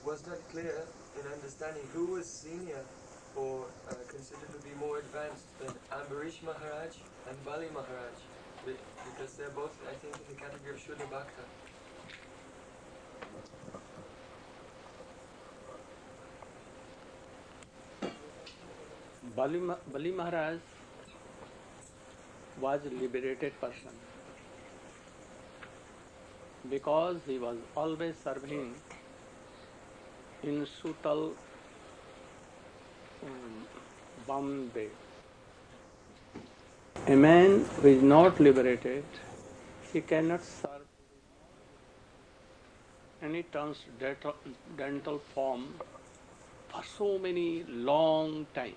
was not clear in understanding who was senior or considered to be more advanced than Ambarish Maharaj and Bali Maharaj, because they're both, I think, in the category of Shuddha Bhakta. Bali Maharaj was a liberated person because he was always serving in Sutal Bamdev. A man who is not liberated, he cannot serve any transcendental form for so many long time.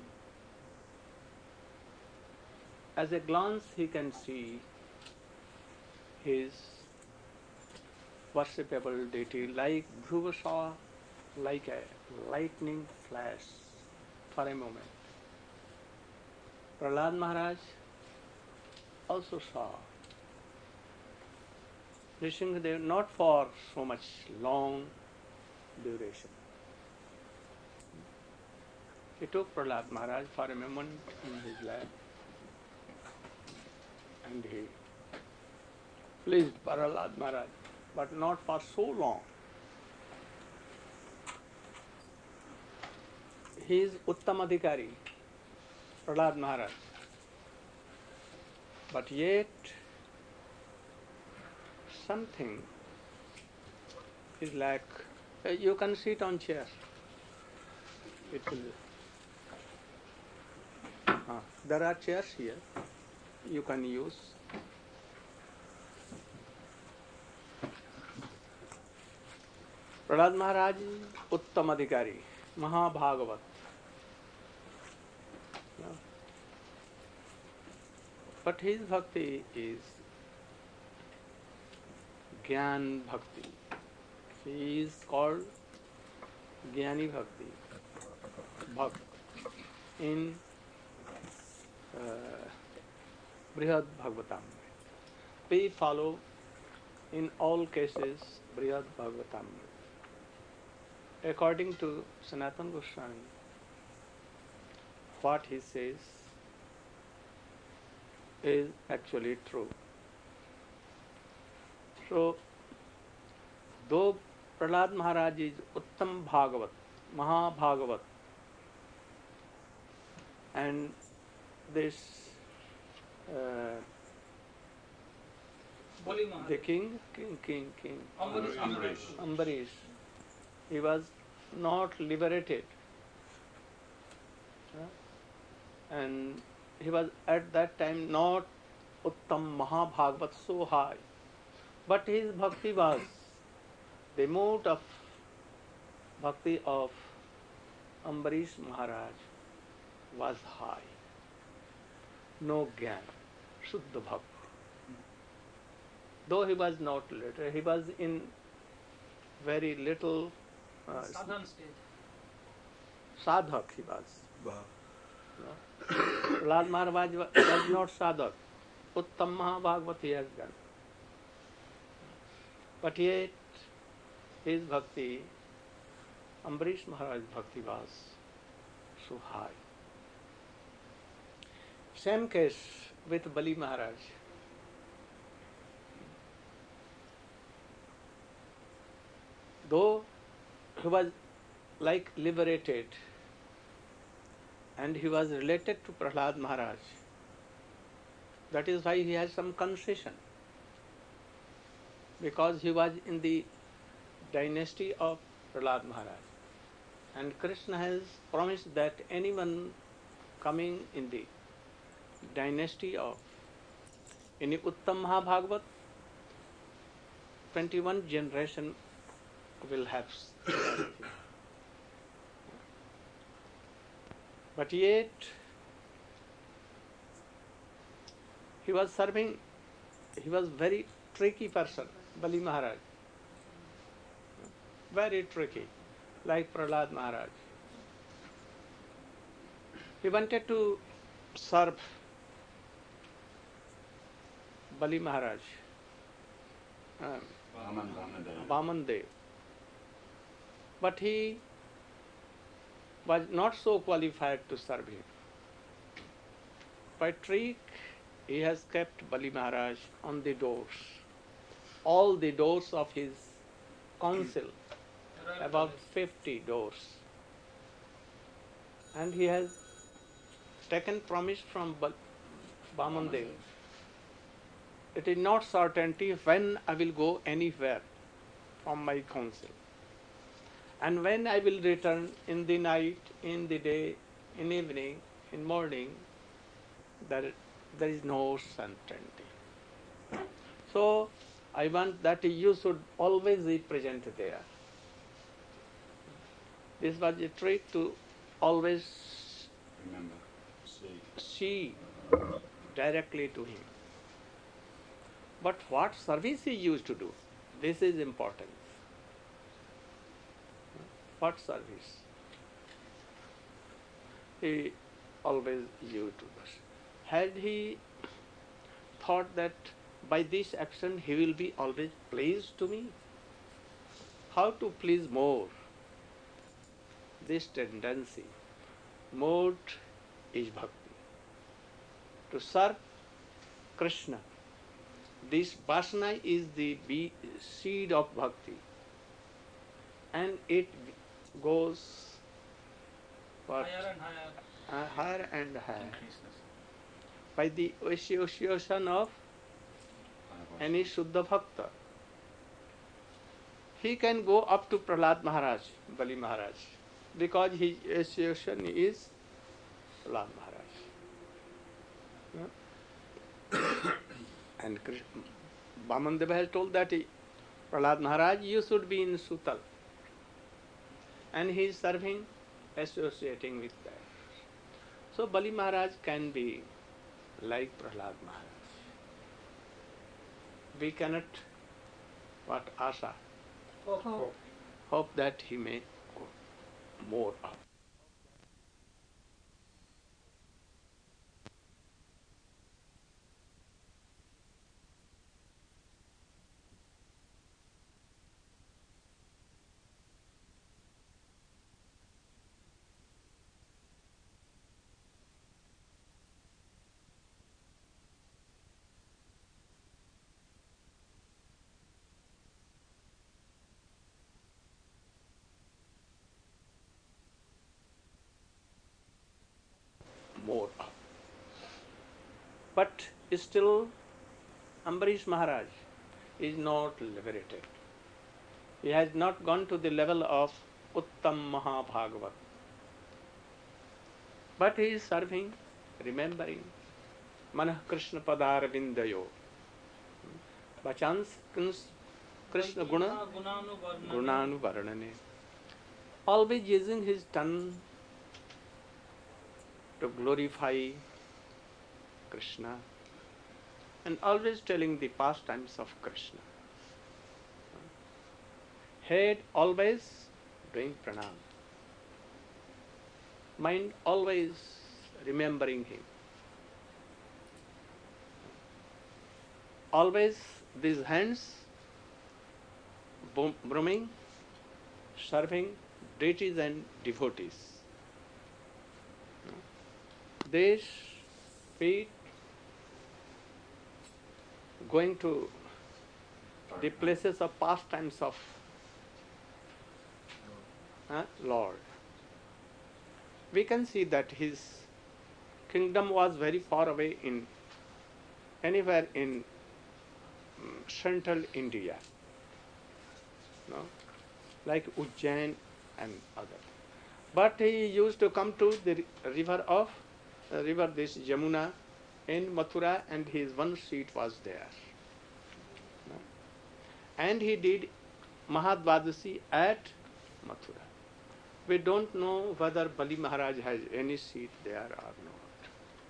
As a glance he can see his worshipable deity like Dhruva saw like a lightning flash for a moment. Prahlad Maharaj also saw Nrsimhadev not for so much long duration. He took Prahlad Maharaj for a moment in his lap and he pleased Prahlad Maharaj, but not for so long. He is Uttam Adhikari, Prahlad Maharaj, but yet something is like, you can sit on chair. It will. There are chairs here. You can use. Prahlad Maharaj is Uttam Adhikari, Mahabhagavat. But his bhakti is Gyan Bhakti. He is called Gyani Bhakti, Bhakt, in Brihad Bhagavatam. We follow in all cases Brihad Bhagavatam. According to Sanatana Goswami, what he says is actually true. So, though Prahlad Maharaj is Uttam Bhagavat, Mahabhagavat, and this the king, Ambarish, he was not liberated, and he was at that time not Uttam Mahabhagavat so high, but his bhakti was, the mood of bhakti of Ambarish Maharaj was high. No Gyan, Shuddha Bhakti. Though he was not literate, he was in very little sadhan stage. Sadhak he was. Prahlad Maharaj was not sadhak. Uttam Mahabhagavat he has done. But yet his bhakti, Ambarish Maharaj's bhakti was so high. Same case with Bali Maharaj. Though he was like liberated and he was related to Prahlad Maharaj, that is why he has some concession, because he was in the dynasty of Prahlad Maharaj, and Krishna has promised that anyone coming in the dynasty of in the Uttam Mahabhagavat, 21 generation will have everything. But yet he was serving, he was very tricky person, Bali Maharaj. Very tricky, like Prahlad Maharaj. He wanted to serve Bali Maharaj, Vaman Dev. but he was not so qualified to serve him. By trick, he has kept Bali Maharaj on the doors, all the doors of his council, about 50 doors. And he has taken promise from Bamandev. It is not certainty when I will go anywhere from my council. And when I will return in the night, in the day, in evening, in morning, there is no certainty. So I want that you should always be present there. This was a trick to always Remember, see directly to him. But what service he used to do, this is important. What service he always used to do. Had he thought that by this action he will be always pleased to me? How to please more? This tendency, mode is bhakti. To serve Krishna, this vasana is the seed of bhakti, and it goes what? Higher and higher. By the association of any Shuddha Bhakta. He can go up to Prahlad Maharaj, Bali Maharaj, because his association is Prahlad Maharaj. And Bamandev has told that Prahlad Maharaj, you should be in Sutal. And he is serving, associating with that. So Bali Maharaj can be like Prahlad Maharaj. We cannot, Asha? Hope that he may go more up. More up. But still, Ambarish Maharaj is not liberated. He has not gone to the level of Uttam Mahabhagavat. But he is serving, remembering Manah Krishna Padar Vindayo. Bachans Krishna Guna Gunanu Varnane. Always using his tongue to glorify Krishna and always telling the pastimes of Krishna. Head always doing pranam. Mind always remembering him. Always these hands brumming, serving deities and devotees. These feet going to the places of pastimes of Lord. We can see that his kingdom was very far away in anywhere in central India, like Ujjain and other. But he used to come to the river this Yamuna in Mathura, and his one seat was there. And he did Mahadvadasi at Mathura. We don't know whether Bali Maharaj has any seat there or not.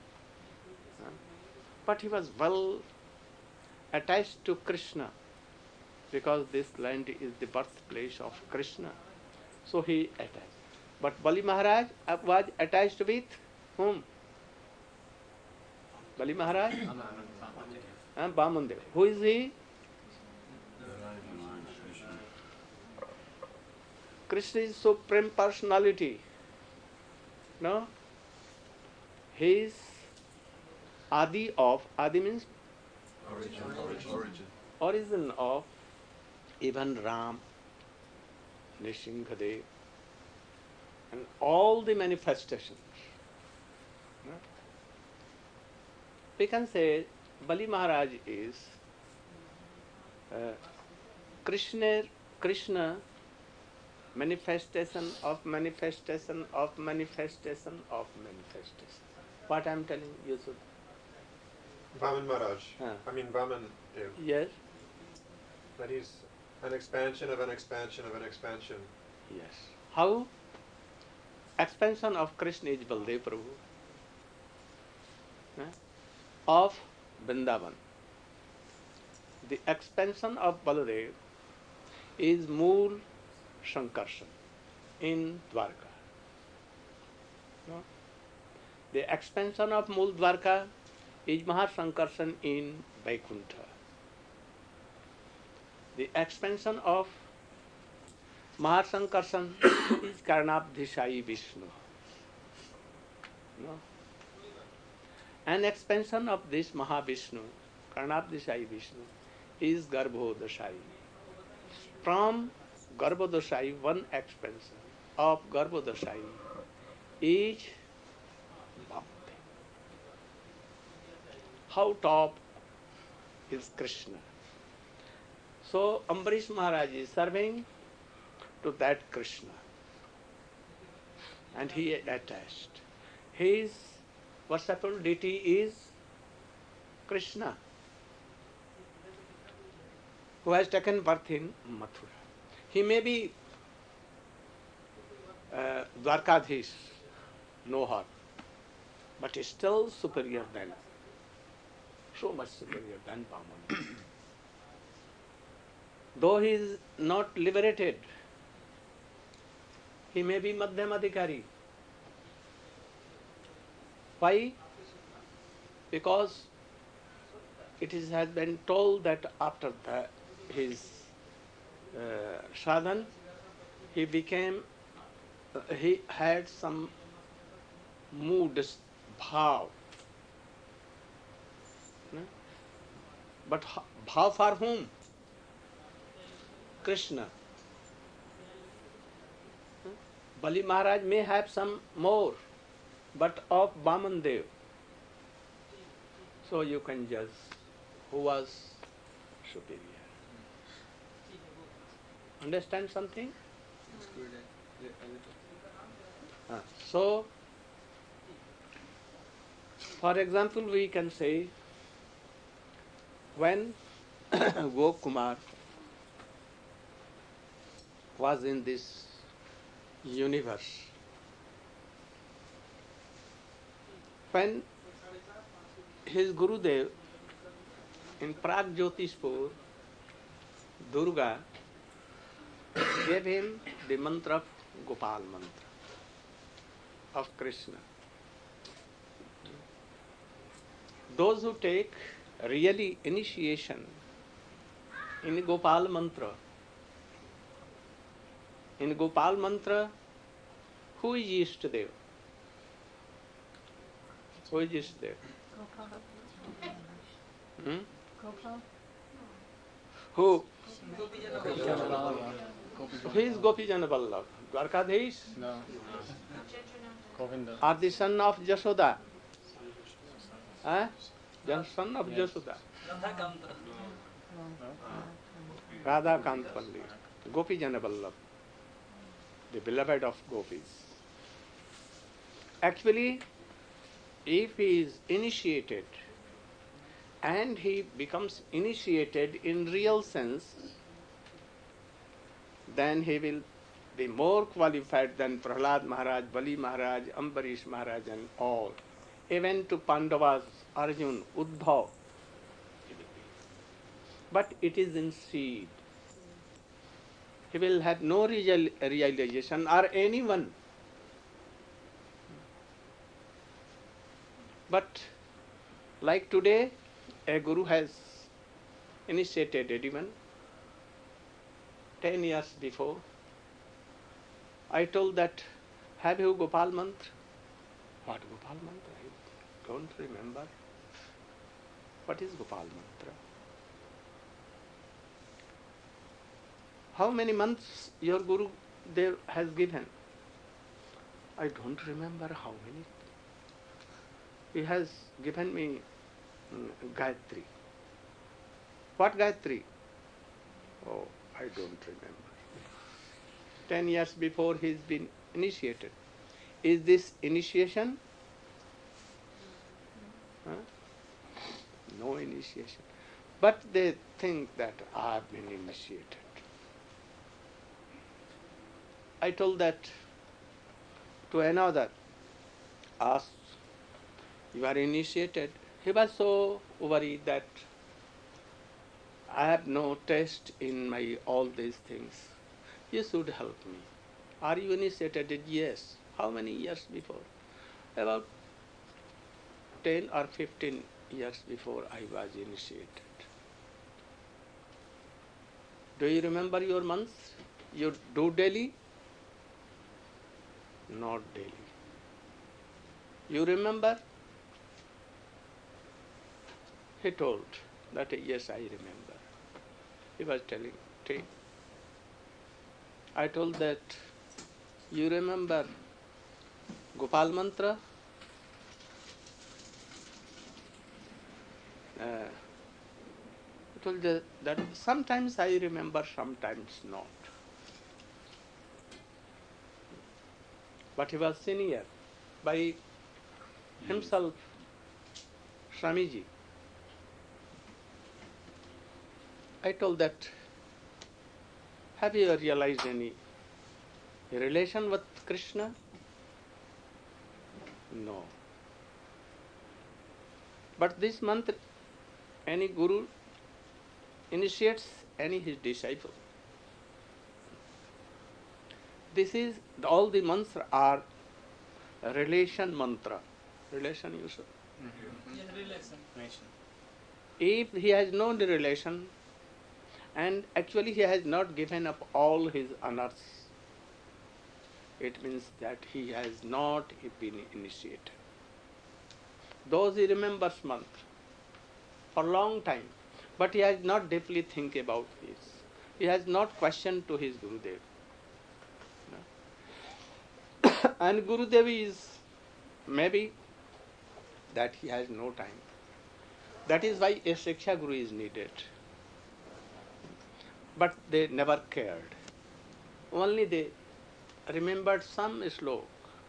But he was well attached to Krishna, because this land is the birthplace of Krishna. So he attached. But Bali Maharaj was attached with whom? Bali Maharaj? Bamandev. Who is he? Krishna is Supreme Personality. No? He is Adi means origin of even Ram, Nishingadev, and all the manifestations. No? We can say Bali Maharaj is Krishna manifestation of manifestation of manifestation of manifestation. What I am telling you should. Vaman Maharaj. Huh. I mean Vaman Dev. Yes. That he's an expansion of an expansion of an expansion. Yes. How? Expansion of Krishna is Baldev Prabhu. Of Vrindavan. The expansion of Baladev is Mool Shankarshan in Dwarka. No? The expansion of Mool Dwarka is Mahasankarshan in Vaikuntha. The expansion of Mahasankarshan is Karnabdhishai Vishnu. No? An expansion of this Mahavishnu, Karnabdhishai Vishnu, is Garbhodashai. From Garbhodashai, one expansion of Garbhodashai is Bhakti. How top is Krishna? So Ambarish Maharaj is serving to that Krishna, and he is attached. His worshipful deity is Krishna, who has taken birth in Mathura. He may be Dwarkadhish, no heart, but is still superior than, so much superior than Vaman. Though he is not liberated, he may be Madhyamadhikari. Why? Because has been told that after his sadhan, he had some mood, bhav. No? But bhav for whom? Krishna. Bali Maharaj may have some more, but of Vaman Dev. So you can judge who was superior. Understand something? So, for example, we can say when Gokumar was in this universe, when his Gurudev in Prag Jyotishpur, Durga gave him the mantra of Gopal mantra of Krishna. Those who take really initiation in Gopal mantra, who is Ishtadev? Who is Ishtadev? Who? Who is Gopijana Vallabh? Dwarkadhish? No. Govinda. Are the son of Jashoda? Son of Jashoda. Radha Kantpalli. Gopijana Vallabh, the beloved of gopis. Actually, if he is initiated and he becomes initiated in real sense, then he will be more qualified than Prahlad Maharaj, Bali Maharaj, Ambarish Maharaj and all. Even to Pandavas, Arjun, Uddhav. But it is in seed. He will have no realization or anyone. But like today, a guru has initiated anyone 10 years before, I told that, have you Gopal Mantra? What Gopal Mantra? I don't remember. What is Gopal Mantra? How many months your Guru Dev has given? I don't remember how many. He has given me Gayatri. What Gayatri? Oh, I don't remember. 10 years before he's been initiated. Is this initiation? Huh? No initiation. But they think that I have been initiated. I told that to another, asked, you are initiated. He was so worried that I have no taste in my all these things. You should help me. Are you initiated? Yes. How many years before? About 10 or 15 years before I was initiated. Do you remember your months? You do daily? Not daily. You remember? He told that yes, I remember. He was telling, take. I told that you remember Gopal Mantra? I told that sometimes I remember, sometimes not. But he was senior by himself, Swamiji. I told that, have you realized any relation with Krishna? No. But this month, any guru initiates any his disciple. This is, all the mantras are relation mantra. Relation, you said? Relation. If he has no relation, and actually he has not given up all his honors, it means that he has not been initiated. Those he remembers mantra for a long time, but he has not deeply think about this. He has not questioned to his Gurudev. No? And Gurudev is maybe that he has no time. That is why a Shiksha Guru is needed. But they never cared. Only they remembered some slok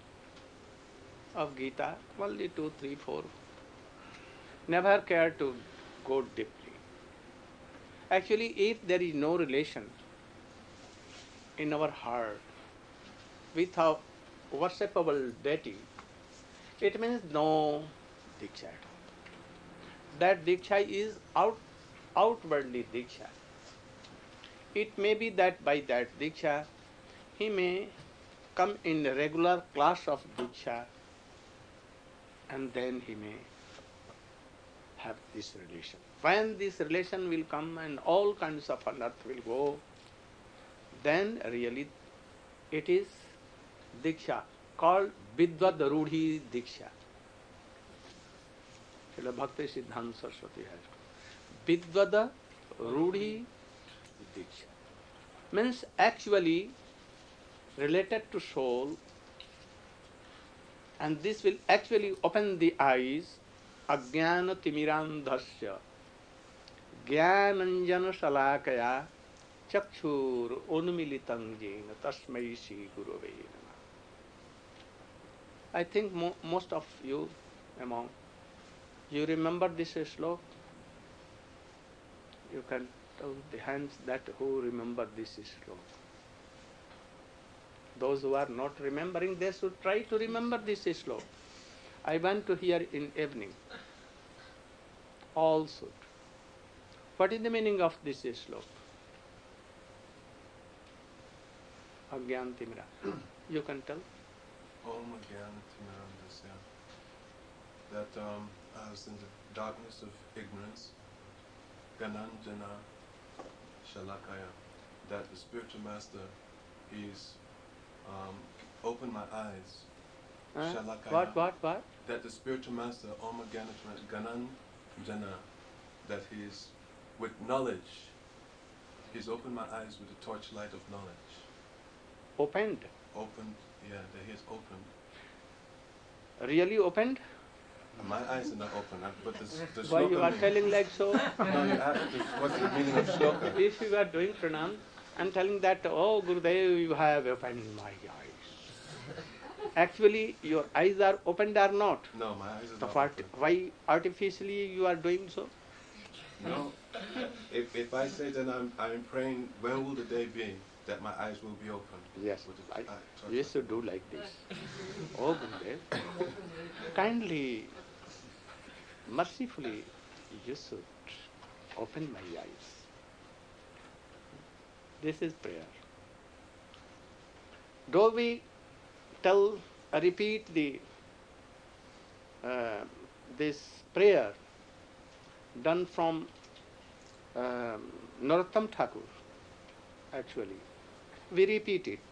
of Gita, only 2, 3, 4. Never cared to go deeply. Actually, if there is no relation in our heart with our worshipable deity, it means no Diksha at all. That Diksha is outwardly Diksha. It may be that by that Diksha, he may come in a regular class of Diksha, and then he may have this relation. When this relation will come and all kinds of unearth will go, then really it is Diksha, called Vidvad Rudhi Diksha. Srila Bhakti Siddhanta Saraswati has. Vidvad Rudhi Diksha. Means actually related to soul, and this will actually open the eyes. Ajnana timirandhasya jnananjana salakaya chakshur unmilitam jena tasmai Shri Gurave Namah. I think most of you among you remember this slok. You can tell the hands that who remember this slok. Those who are not remembering, they should try to remember this slok. I want to hear in evening. All should. What is the meaning of this slok? Agyan Timra. You can tell. Om Agyan Timirandasya. That as in the darkness of ignorance, Gananjana Shalakaya, that the spiritual master is opened my eyes. What? That the spiritual master, Om Ganan Jana, that he is with knowledge. He's opened my eyes with the torchlight of knowledge. Opened? Opened, yeah, that he has opened. Really opened? My eyes are not open, but the Why you shloka are means- telling like so? No, you asked what's the meaning of shloka? If you are doing pranam and telling that, oh Gurudev, you have opened my eyes. Actually, your eyes are opened or not? No, my eyes are So not open. why artificially you are doing so? No. If I say that I'm praying, when will the day be that my eyes will be open? Yes, With the I torchlight used to of do knowledge. like this. Oh Gurudev, kindly, mercifully, you should open my eyes. This is prayer. Though we repeat this prayer done from Narottam Thakur, actually, we repeat it.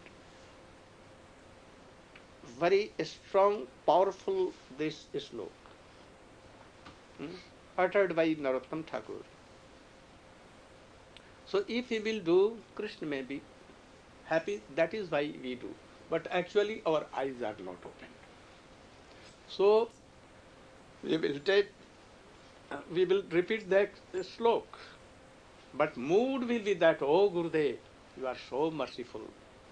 Very strong, powerful this slok, uttered by Narottam Thakur. So if we will do, Krishna may be happy, that is why we do. But actually our eyes are not open. So we will repeat that slok. But mood will be that, oh Gurudev, you are so merciful.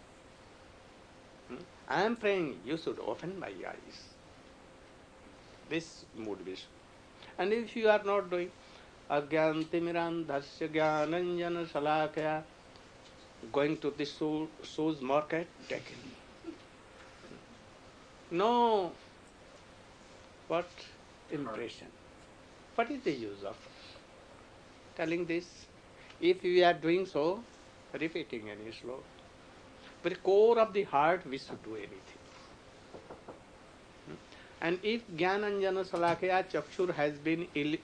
I am praying, you should open my eyes. This mood will. And if you are not doing, Agyantimirandhasya Jnananjana Salakaya, going to the shoes market, taken. No, what impression? What is the use of telling this? If we are doing so, repeating any slok, but the core of the heart we should do anything. And if Jnananjana Salakaya Chakshur has been Militam.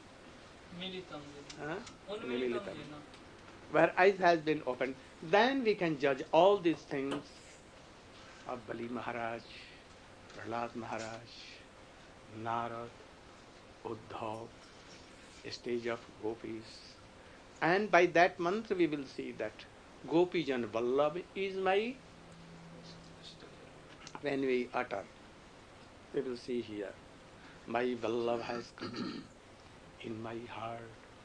Militam, where eyes has been opened, then we can judge all these things of Bali Maharaj, Prahlad Maharaj, Narad, Uddhav, stage of gopis. And by that mantra we will see that Gopijan Vallabh is my, when we utter, we will see here, my Vallabh has come in my heart.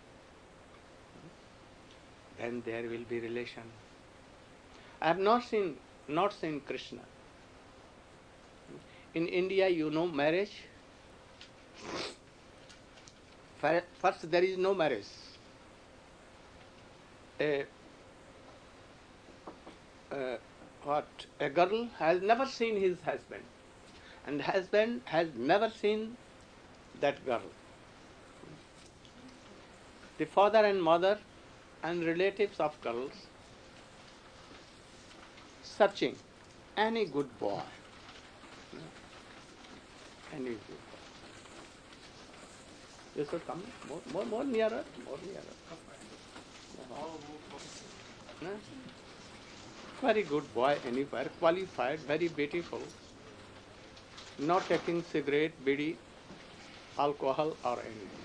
Then there will be relation. I have not seen Krishna. In India, you know marriage. First, there is no marriage. A girl has never seen his husband, and husband has never seen that girl. The father and mother and relatives of girls searching any good boy, any good. You should come more nearer, more nearer. No? Very good boy anywhere, qualified, very beautiful, not taking cigarette, bidi, alcohol or anything.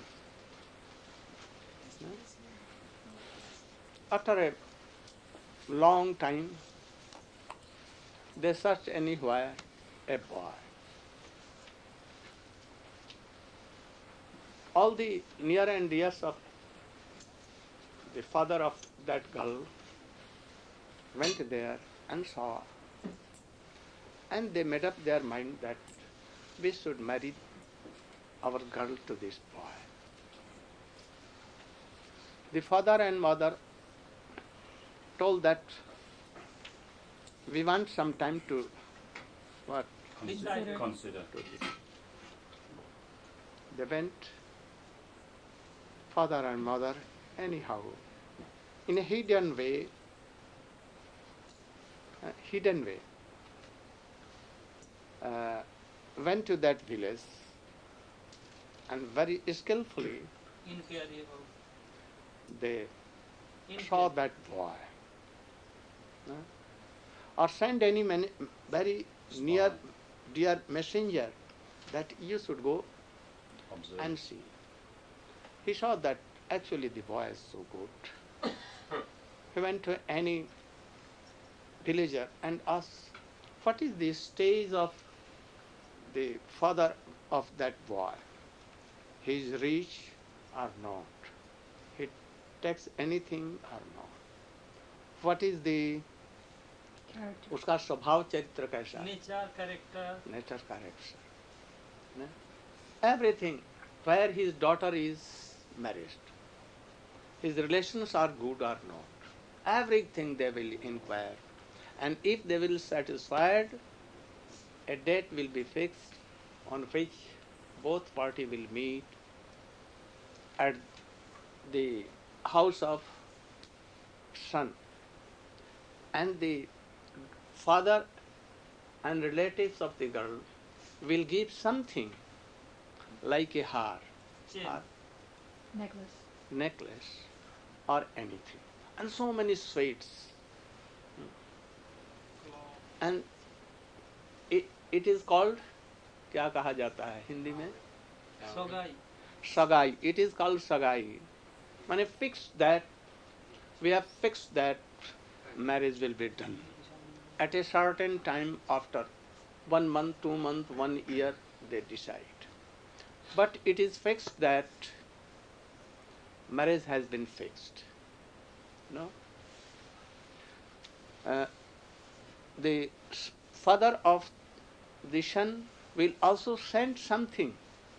No? After a long time, they search anywhere a boy. All the near and dears of the father of that girl went there and saw, and they made up their mind that we should marry our girl to this boy. The father and mother told that we want some time to what? Consider. They went, father and mother, anyhow, in a hidden way, went to that village and very skillfully they saw that boy. or send any very near dear messenger that you should go and see. He saw that actually the boy is so good. He went to any villager and asked, what is the stage of the father of that boy? He is rich or not? He takes anything or not? What is the उसका स्वभाव चरित्र कैसा है? Nature, character. Nature character. Everything, where his daughter is married, his relations are good or not. Everything they will inquire. And if they will satisfied, a date will be fixed on which both parties will meet at the house of son. And the father and relatives of the girl will give something like a Chain. necklace or anything. And so many sweets. And it is called, क्या कहा जाता है हिंदी में? Sogai. Sagai. It is called sagai. माने fixed that, we have fixed that marriage will be done at a certain time after 1 month, 2 months, 1 year they decide. But it is fixed that marriage has been fixed. No? The father of the son will also send something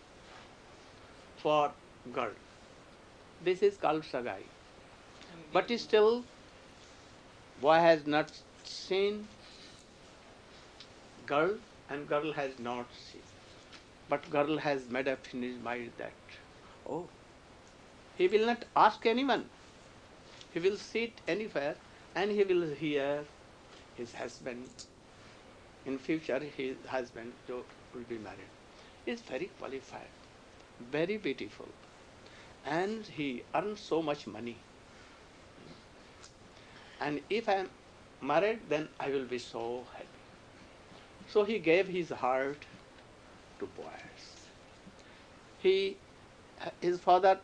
for girl. This is called sagai. But still, boy has not seen girl and girl has not seen. But girl has made up in his mind that, oh, he will not ask anyone. He will sit anywhere and he will hear his husband. In future, his husband will be married. He is very qualified, very beautiful, and he earns so much money. And if I am married, then I will be so happy. So he gave his heart to boys. His father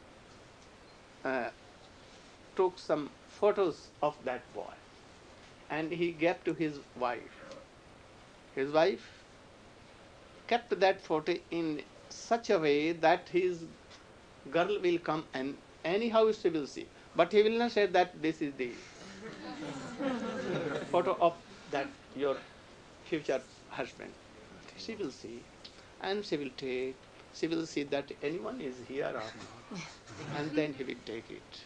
took some photos of that boy and he gave to his wife. His wife kept that photo in such a way that his girl will come and anyhow she will see. But he will not say that this is the photo of that your future husband. She will see and she will take, she will see that anyone is here or not. And then he will take it.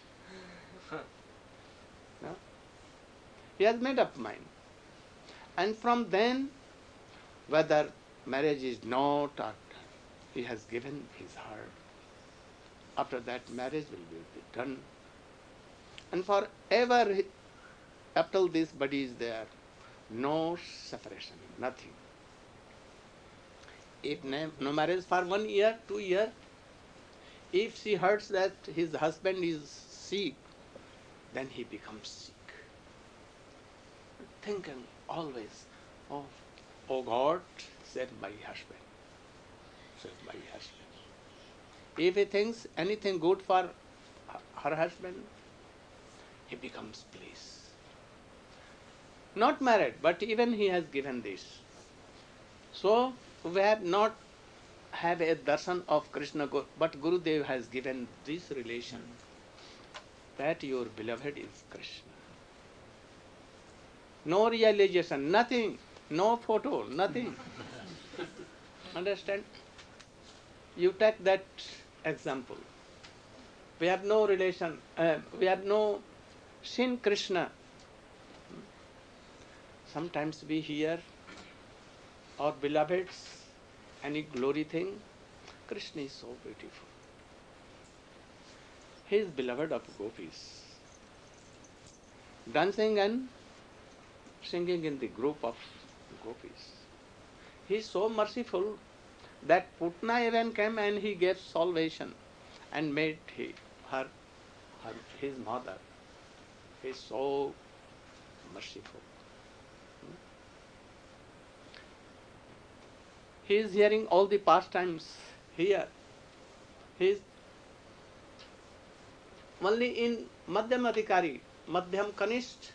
No? He has made up mind. And from then, whether marriage is not or he has given his heart. After that, marriage will be done. And forever, up till this body is there, no separation, nothing. If no marriage for 1 year, 2 years, if she hears that his husband is sick, then he becomes sick. Thinking always, oh God, save my husband. Save my husband. If he thinks anything good for her husband, he becomes pleased. Not married, but even he has given this. So, we have not have a darshan of Krishna, but Gurudev has given this relation that your beloved is Krishna. No realization, nothing, no photo, nothing. Understand? You take that example. We have no relation, we have no seen Krishna. Sometimes we hear our beloveds, any glory thing, Krishna is so beautiful. He is beloved of gopis. Dancing and singing in the group of gopis. He is so merciful that Putna even came and he gave salvation and made her his mother. He is so merciful. He is hearing all the pastimes here. He is only in Madhyam Adhikari, Madhyam Kanishth.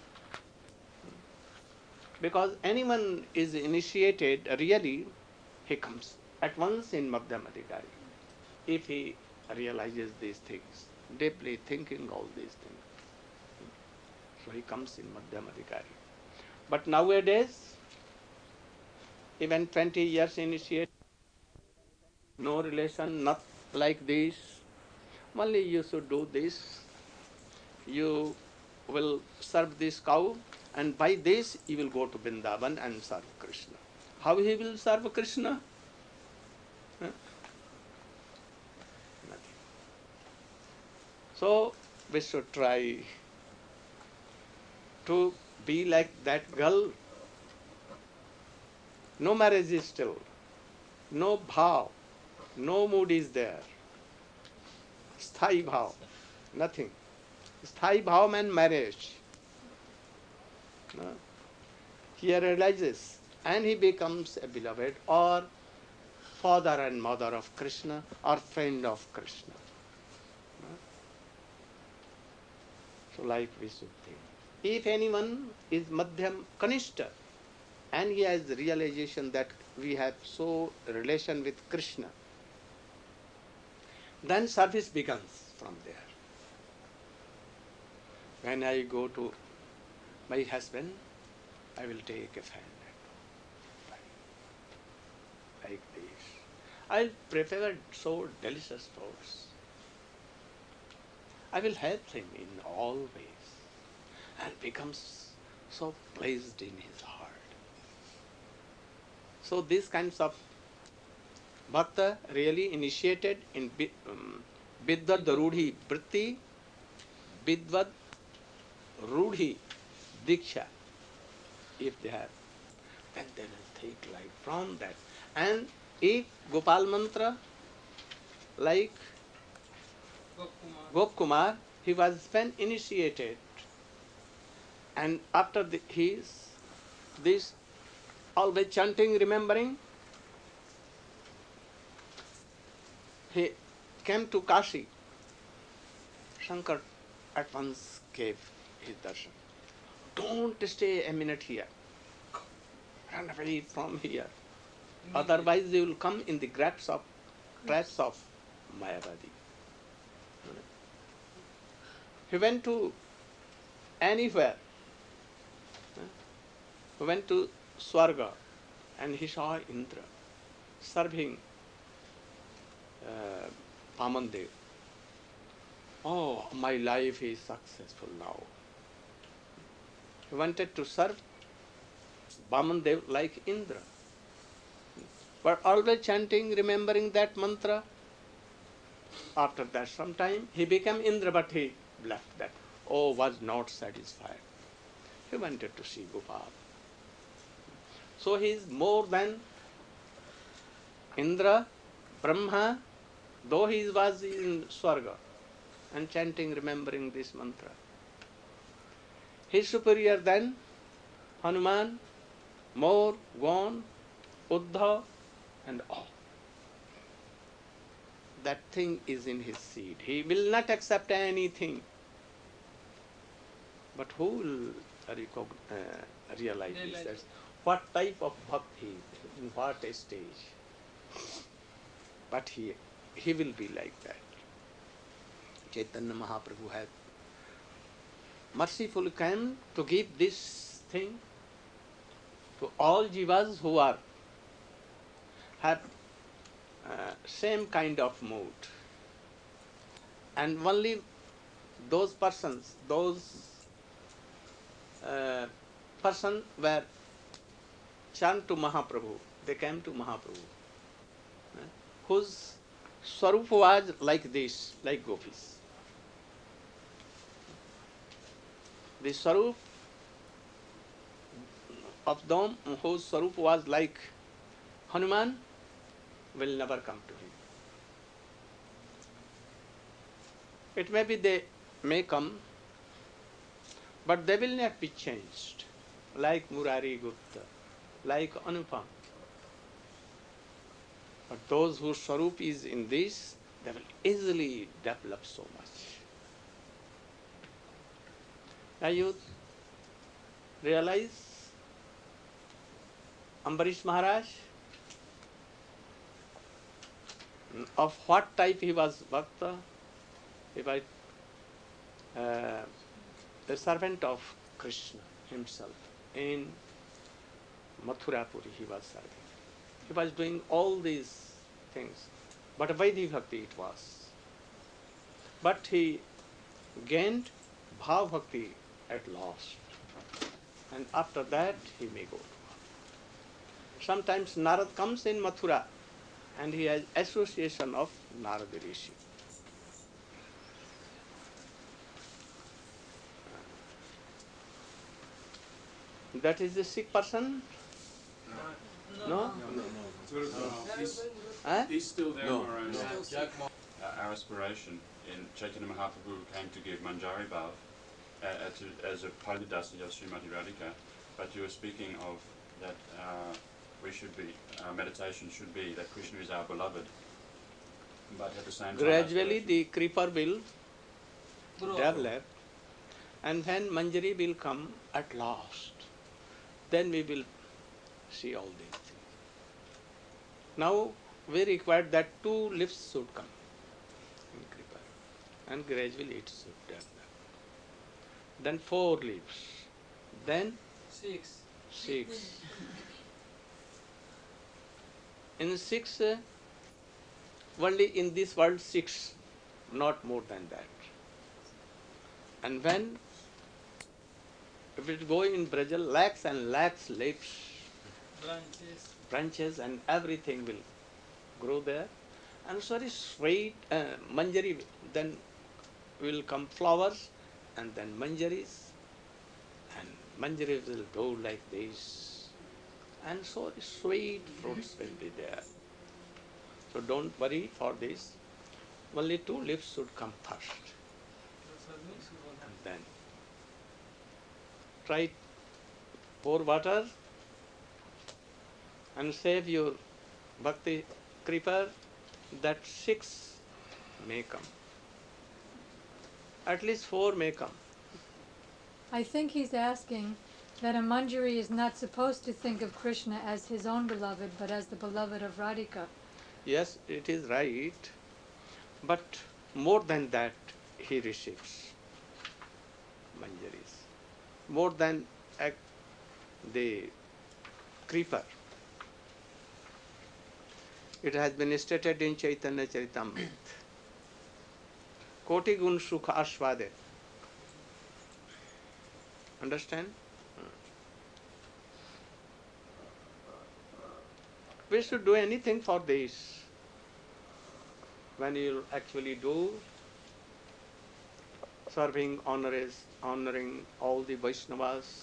Because anyone is initiated, really, he comes at once in Madhyam Adhikari. If he realizes these things, deeply thinking all these things. So he comes in Madhyam Adhikari. But nowadays, even 20 years initiate, no relation, not like this. Only you should do this. You will serve this cow, and by this you will go to Vrindavan and serve Krishna. How he will serve Krishna? Huh? Nothing. So we should try to be like that girl. No marriage is still, no bhav, no mood is there. Sthai bhav, nothing. Sthai bhav means marriage. No? He realizes and he becomes a beloved or father and mother of Krishna or friend of Krishna. No? So like we should think. If anyone is Madhyam Kanishta and he has realization that we have so relation with Krishna, then service begins from there. When I go to my husband, I will take a fan like this. I'll prepare so delicious foods. I will help him in all ways and becomes so pleased in his heart. So these kinds of bhakta really initiated in Vidvad Rudhi Vritti, Vidvad Rudhi Diksha, if they have, then they will take life from that. And if Gopal Mantra, like Gop Kumar, he was then initiated, and after this always chanting, remembering, he came to Kashi. Shankar at once gave his darshan. Don't stay a minute here. Run away from here. Otherwise you will come in the traps of Mayavadi. He went to anywhere. He went to Swarga and he saw Indra serving Vamandev. Oh, my life is successful now. He wanted to serve Vamandev like Indra. But always chanting, remembering that mantra. After that, some time, he became Indra, but he left that. Oh, was not satisfied. He wanted to see Gopal. So he is more than Indra, Brahma, though he was in Swarga and chanting, remembering this mantra. He is superior than Hanuman, Mor, Gon, Uddhav, and all. That thing is in his seed. He will not accept anything. But who will realize this? What type of bhakti, in what stage? But he will be like that. Chaitanya Mahaprabhu had mercifully come to give this thing to all jivas who have same kind of mood. And only those persons, were chant to Mahaprabhu, they came to Mahaprabhu, whose swarup was like this, like gopis. The swarup of them whose swarup was like Hanuman will never come to him. It may be they may come, but they will not be changed, like Murari Gupta, like Anupam. But those whose Swarup is in this, they will easily develop so much. Now you realize Ambarish Maharaj, of what type he was Bhakta? He was the servant of Krishna himself. In Mathurapuri he was serving. He was doing all these things. But Vaidhi Bhakti it was. But he gained Bhav Bhakti at last. And after that he may go to Bhav. Sometimes Narad comes in Mathura and he has association of Narad Rishi. That is the sick person? No? Huh? He's still there, No. Maharaj. Our aspiration in Chaitanya Mahaprabhu came to give Manjari Bhav as a Palidasi of Srimati Radhika, but you were speaking of that we should be, our meditation should be that Krishna is our beloved, but at the same time Gradually aspiration- the creeper will Grow. develop, and when Manjari will come at last, then we will see all these things. Now we require that 2 leaves should come in creeper, and gradually it should develop. Then 4 leaves, then 6. 6. In 6, only in this world 6, not more than that. And when if it go in Brazil, lakhs and lakhs leaves, branches and everything will grow there. And sorry, sweet manjari, then will come flowers and then manjaris, and manjaris will go like this. And so sweet fruits will be there. So don't worry for this. Only 2 leaves should come first. And then try pour water and save your bhakti creeper that 6 may come. At least 4 may come. I think he's asking that a Manjari is not supposed to think of Krishna as his own beloved, but as the beloved of Radhika. Yes, it is right, but more than that he receives manjaris. More than the creeper. It has been stated in Chaitanya Charitamrita. Koti gun sukha aswade. Understand? We should do anything for this. When you actually do serving, honoring all the Vaishnavas,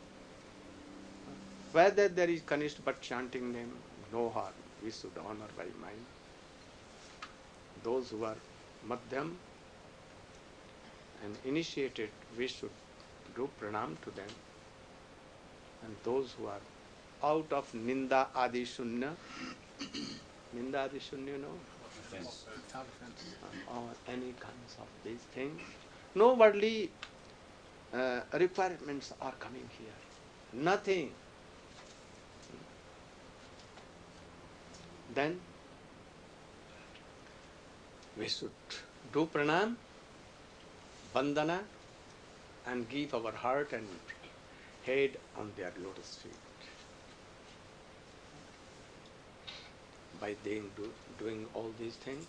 whether there is Kanishta but chanting name, no harm. We should honor by mind. Those who are Madhyam and initiated, we should do pranam to them. And those who are out of Ninda Adi Shunya, Ninda Adi Shunya, you know? Offense. Or any kinds of these things. No worldly requirements are coming here. Nothing. Then we should do pranam, bandana, and give our heart and head on their lotus feet. By doing all these things,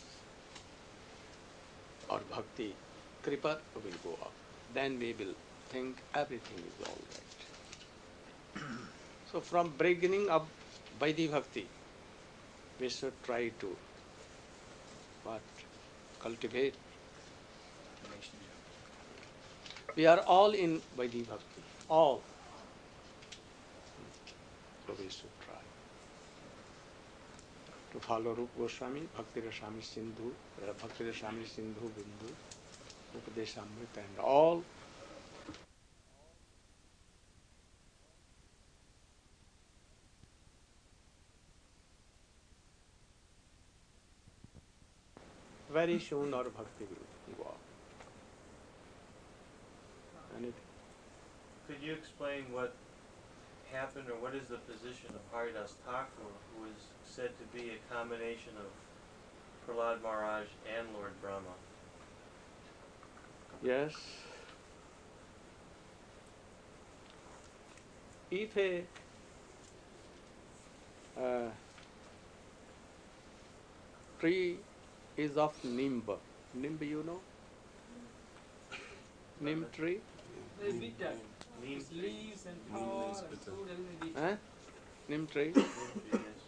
our bhakti kripa will go up. Then we will think everything is all right. So from beginning of Vaidhi Bhakti, we should try to cultivate. We are all in Vaidhi Bhakti, all. So we should try to follow Rupa Goswami, Bhakti Rasami Sindhu, Bindu, Upadeshamrita, and all. very soon our bhakti will go up. Anything? Could you explain what happened, or what is the position of Haridas Thakur, who is said to be a combination of Prahlad Maharaj and Lord Brahma? Yes. If a tree is of nimba, nimba you know? Nim tree? Very bitter. Neem Its tree. leaves and Neem flower is and bitter. fruit, everything bitter. Huh? Nim tree. Neem tree, yes.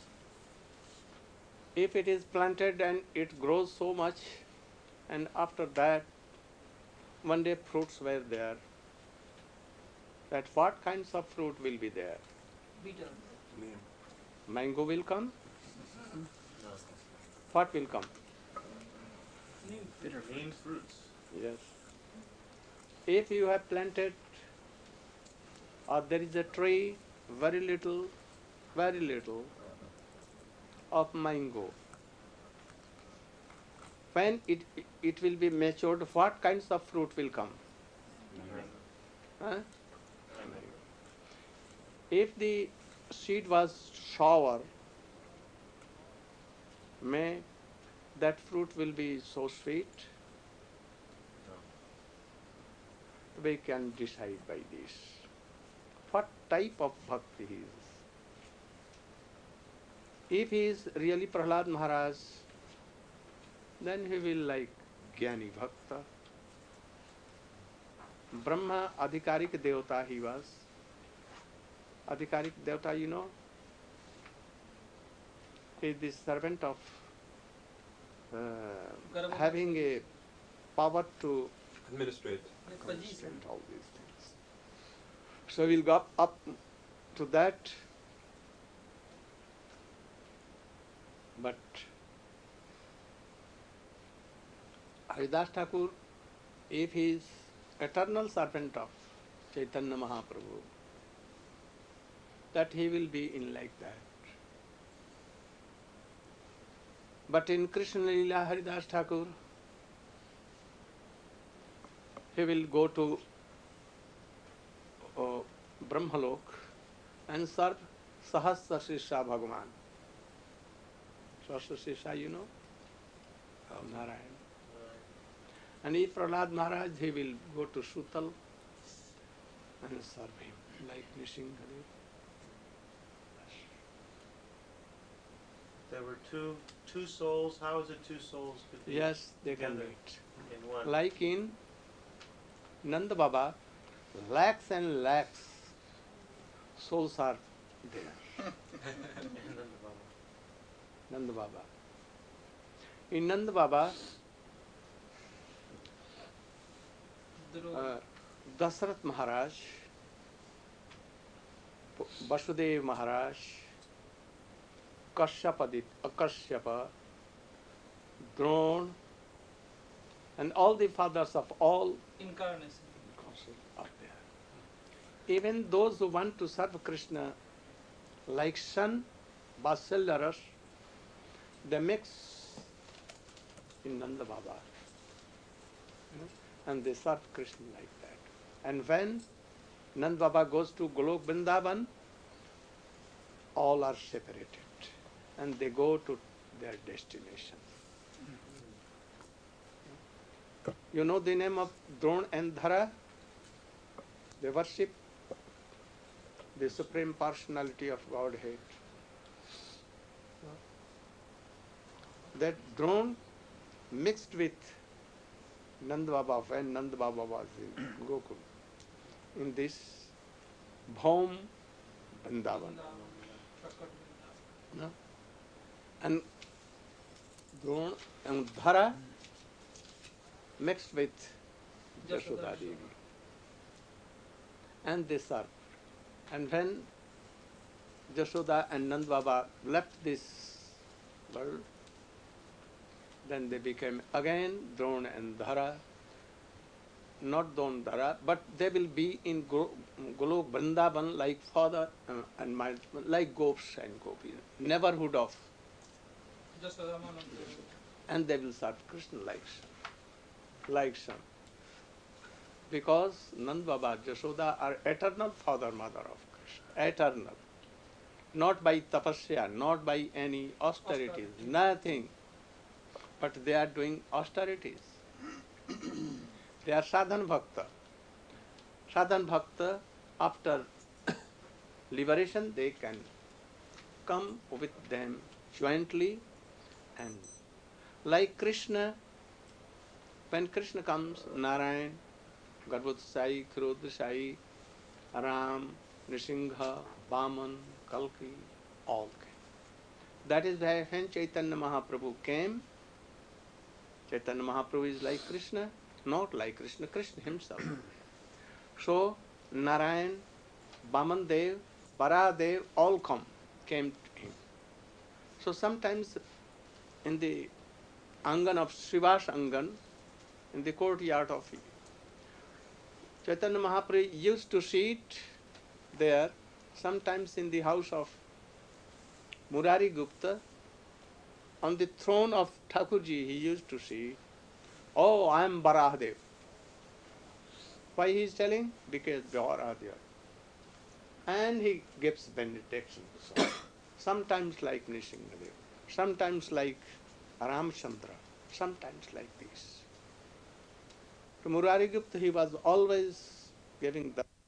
If it is planted and it grows so much, and after that, one day fruits were there, that what kinds of fruit will be there? Bitter. Neem. Mango will come? No. What will come? Neem fruits. Yes. If you have planted, or there is a tree, very little of mango, when it will be matured, what kinds of fruit will come? Huh? If the seed was sour, may that fruit will be so sweet? We can decide by this. What type of bhakti he is? If he is really Prahlad Maharaj, then he will like Jnani Bhakta. Brahma Adhikarik Devata he was. Adhikarik Devata, you know? He is the servant of having a power to Administrate. Position. all these things. So we'll go up to that. But Haridas Thakur, if he is eternal servant of Chaitanya Mahaprabhu, that he will be in like that. But in Krishna Leela Haridas Thakur, he will go to Brahmalok and serve Sahasra Shisha Bhagavan. Sahasra Shisha, you know? Narayan. And if Prahlad Maharaj, he will go to Sutal and serve him like Nishingadev. There were two souls. How is it two souls could be Yes, they can together meet. in one? Like in Nanda Baba, lakhs and lakhs souls are there. Nanda Baba. In Nanda Baba, Dasarath Maharaj, Vasudev Maharaj, Kashyapa, Drona, and all the fathers of all Incarnation. are there. Even those who want to serve Krishna, like son, Vatsalya, they mix in Nanda Baba. And they serve Krishna like that. And when Nanda Baba goes to Golok Vrindavan, all are separated and they go to their destination. You know the name of Drona and Dhara? They worship the Supreme Personality of Godhead. That Drona mixed with Nanda Baba when Nanda Baba was in Gokul, in this Bhaum Vrindavan. No? And Drona and Dhara mixed with Yashoda Devi. And they served. And when Yashoda and Nanda Baba left this world, then they became again Drona and Dhara. Not Drona Dhara, but they will be in Golok Vrindavan like father and my, like Gops and Gopis. Neighborhood of. and they will serve Krishna like son. Because Nand Baba, Jashoda are eternal father, mother of Krishna, eternal. Not by tapasya, not by any austerities, nothing. But they are doing austerities. They are sadhan bhakta. Sadhan bhakta, after liberation, they can come with them jointly, and like Krishna, when Krishna comes, Narayan, Garbhodasai, Khirodasai, Ram, Nrisingha, Vaman, Kalki, all came. That is why when Chaitanya Mahaprabhu came, Chaitanya Mahaprabhu is like Krishna, not like Krishna, Krishna himself. So Narayan, Vaman Dev, Varadev all came to him. So sometimes in the Angan of Srivas Angan, in the courtyard of Chaitanya Mahaprabhu used to sit there, sometimes in the house of Murari Gupta, on the throne of Thakurji he used to sit. Oh, I am Varahadev. Why he is telling? Because Varahadev. And he gives benedictions. Sometimes like Nrisinghadev, sometimes like Ramchandra, sometimes like this. To Murari Gupta he was always giving the